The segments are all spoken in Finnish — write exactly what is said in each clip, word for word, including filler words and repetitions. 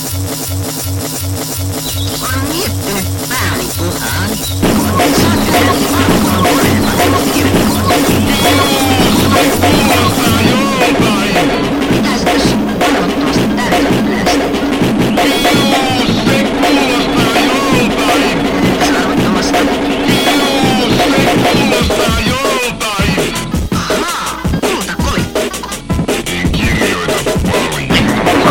Olen miettinyt pääni puhaan. Pitäisikös toivottavasti täytyy yleistä? Sarvottomasta. Ahaa, kultakolikko. En kirjoita paljon.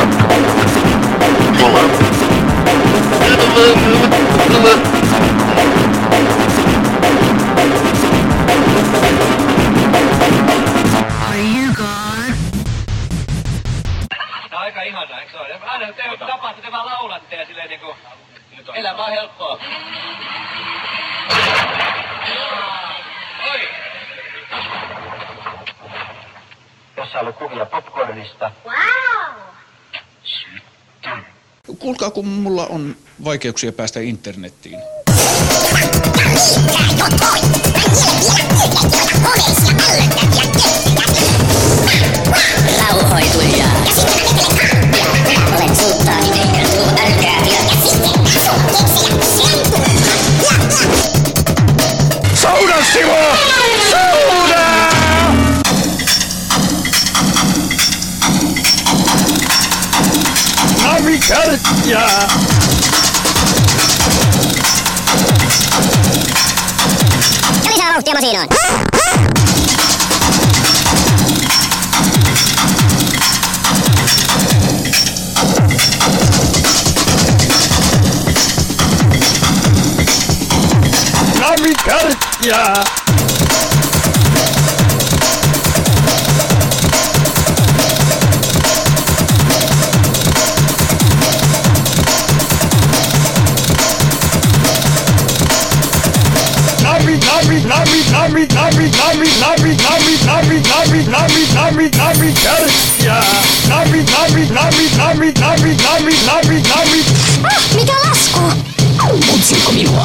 Are you gone? Aika ihanaa, eikö se ole? Aina te tapaatte, te vaan laulatte ja silleen niinku... Elämä on helppoa. Oi! Jossa oli kuvia popcornista. Wow! Kuulkaa, kun mulla on vaikeuksia päästä internettiin. Rauhoituja. Olen sulttaani eikä tuo älkää vielä. Sauda, Simo! Sauda! Navikarttia! Ja lisää vauhtia masinoon. Navikarttia! Navi, navi, navi, navi, navi, navi, navi, navi, navi, navi, navi, navi, navi, karttia! Navi, navi, navi, navi, navi, navi, navi, navi. Ah, mikä lasku? Kutsitko minua?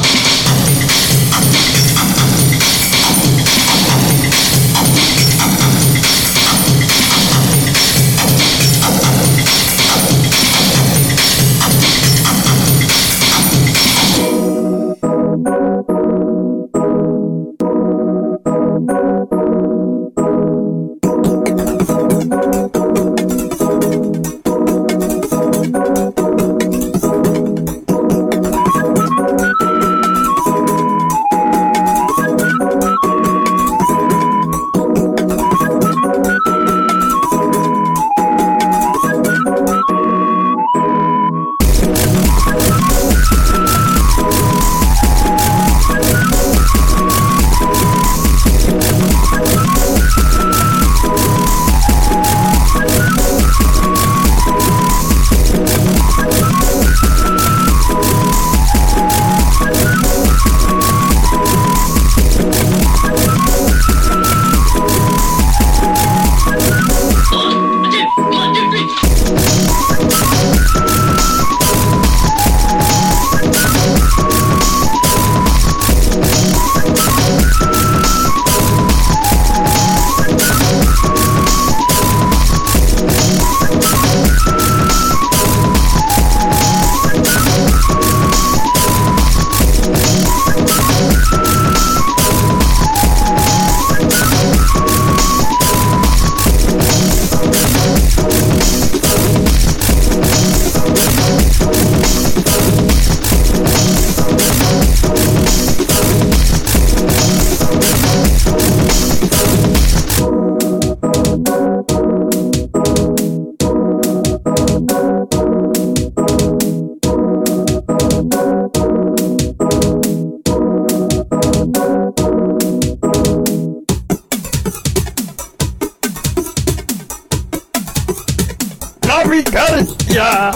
Navikarttia!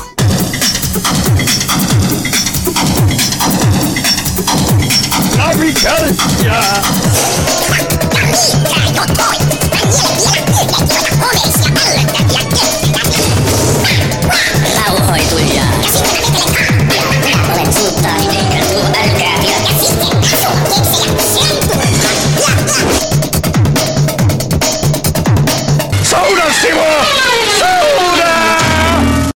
Navikarttia!